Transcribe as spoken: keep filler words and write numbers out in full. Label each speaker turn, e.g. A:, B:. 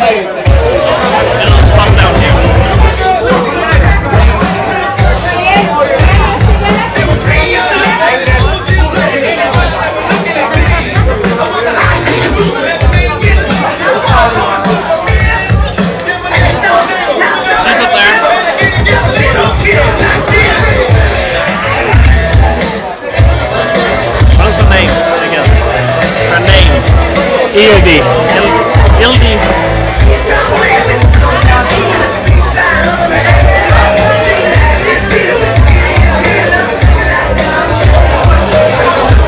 A: It'll pop down here. She's up there. What's her name? I guess. Her name.
B: E L D.
A: L D.